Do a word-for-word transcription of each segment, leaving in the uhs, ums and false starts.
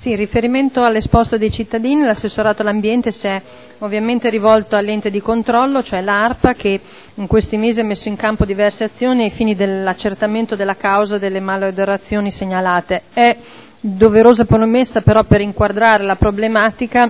Sì, in riferimento all'esposto dei cittadini, l'assessorato all'ambiente si è ovviamente rivolto all'ente di controllo, cioè l'ARPA, che in questi mesi ha messo in campo diverse azioni ai fini dell'accertamento della causa delle malodorazioni segnalate. È doverosa promessa però per inquadrare la problematica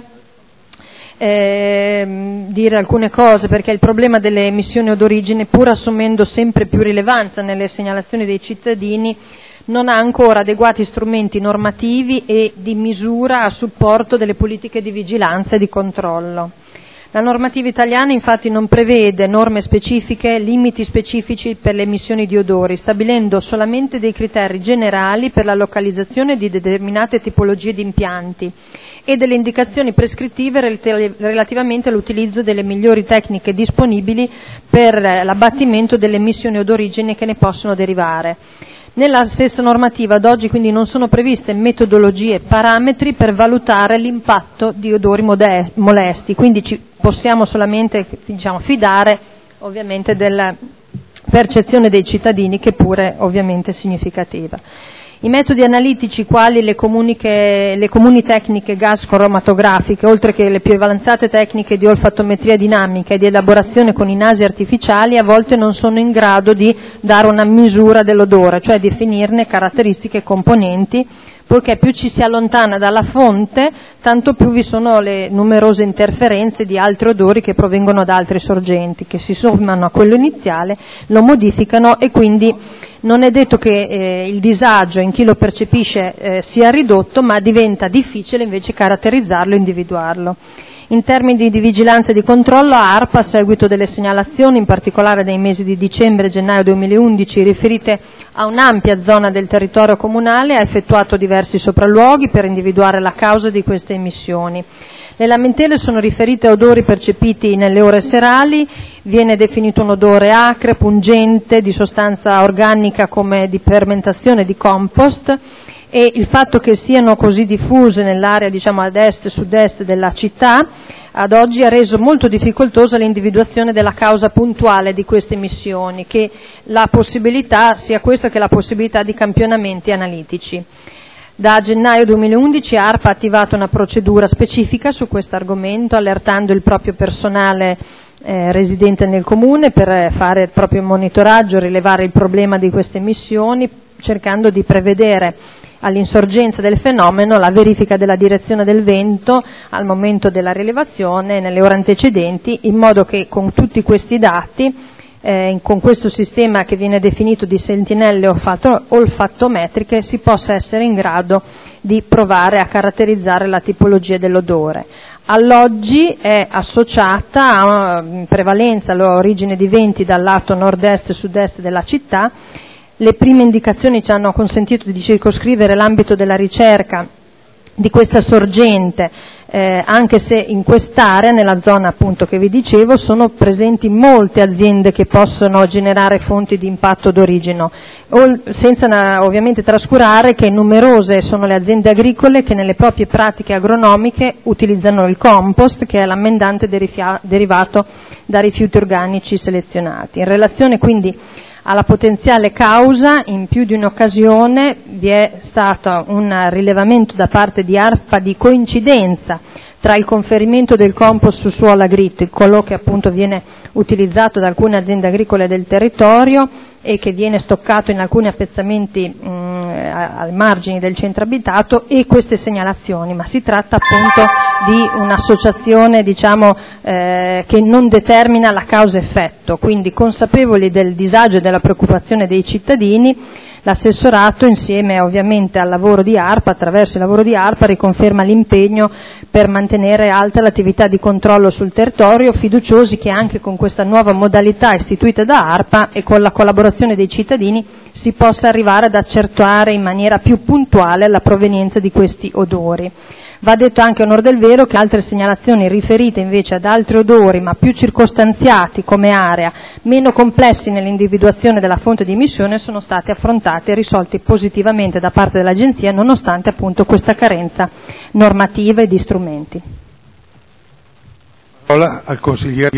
Eh, dire alcune cose, perché il problema delle emissioni odorigene, pur assumendo sempre più rilevanza nelle segnalazioni dei cittadini, non ha ancora adeguati strumenti normativi e di misura a supporto delle politiche di vigilanza e di controllo. La normativa italiana infatti non prevede norme specifiche, limiti specifici per le emissioni di odori, stabilendo solamente dei criteri generali per la localizzazione di determinate tipologie di impianti e delle indicazioni prescrittive relativamente all'utilizzo delle migliori tecniche disponibili per l'abbattimento delle emissioni odorigene che ne possono derivare. Nella stessa normativa ad oggi quindi non sono previste metodologie e parametri per valutare l'impatto di odori molesti, quindi ci possiamo solamente, diciamo, fidare ovviamente della percezione dei cittadini, che pure ovviamente è significativa. I metodi analitici quali le, comuniche, le comuni tecniche gas cromatografiche, oltre che le più avanzate tecniche di olfattometria dinamica e di elaborazione con i nasi artificiali, a volte non sono in grado di dare una misura dell'odore, cioè definirne caratteristiche e componenti, poiché più ci si allontana dalla fonte, tanto più vi sono le numerose interferenze di altri odori che provengono da altre sorgenti, che si sommano a quello iniziale, lo modificano e quindi non è detto che eh, il disagio in chi lo percepisce eh, sia ridotto, ma diventa difficile invece caratterizzarlo e individuarlo. In termini di vigilanza e di controllo, ARPA, a seguito delle segnalazioni, in particolare nei mesi di dicembre e gennaio duemilaundici, riferite a un'ampia zona del territorio comunale, ha effettuato diversi sopralluoghi per individuare la causa di queste emissioni. Le lamentele sono riferite a odori percepiti nelle ore serali, viene definito un odore acre, pungente, di sostanza organica come di fermentazione di compost, e il fatto che siano così diffuse nell'area, diciamo, ad est e sud-est della città ad oggi ha reso molto difficoltosa l'individuazione della causa puntuale di queste emissioni, che la possibilità sia questa che la possibilità di campionamenti analitici. Da gennaio duemilaundici ARPA ha attivato una procedura specifica su questo argomento, allertando il proprio personale eh, residente nel comune per fare il proprio monitoraggio, rilevare il problema di queste emissioni, cercando di prevedere all'insorgenza del fenomeno la verifica della direzione del vento al momento della rilevazione e nelle ore antecedenti, in modo che con tutti questi dati, eh, con questo sistema che viene definito di sentinelle olfatto- olfattometriche, si possa essere in grado di provare a caratterizzare la tipologia dell'odore. All'oggi è associata a in prevalenza all'origine di venti dal lato nord-est e sud-est della città. Le prime indicazioni ci hanno consentito di circoscrivere l'ambito della ricerca di questa sorgente, eh, anche se in quest'area, nella zona appunto che vi dicevo, sono presenti molte aziende che possono generare fonti di impatto d'origine, senza ovviamente trascurare che numerose sono le aziende agricole che nelle proprie pratiche agronomiche utilizzano il compost, che è l'ammendante derifia- derivato da rifiuti organici selezionati. In relazione quindi alla potenziale causa, in più di un'occasione vi è stato un rilevamento da parte di ARPA di coincidenza tra il conferimento del compost su suolo agricolo, che appunto viene utilizzato da alcune aziende agricole del territorio e che viene stoccato in alcuni appezzamenti mh, ai margini del centro abitato, e queste segnalazioni, ma si tratta appunto di un'associazione, diciamo, eh, che non determina la causa-effetto. Quindi, consapevoli del disagio e della preoccupazione dei cittadini, l'assessorato, insieme ovviamente al lavoro di ARPA, attraverso il lavoro di ARPA, riconferma l'impegno per mantenere alta l'attività di controllo sul territorio, fiduciosi che anche con questa nuova modalità istituita da ARPA e con la collaborazione dei cittadini si possa arrivare ad accertare in maniera più puntuale la provenienza di questi odori. Va detto anche a onor del vero che altre segnalazioni riferite invece ad altri odori, ma più circostanziati come area, meno complessi nell'individuazione della fonte di emissione, sono state affrontate e risolte positivamente da parte dell'Agenzia, nonostante appunto questa carenza normativa e di strumenti. Parola al consigliere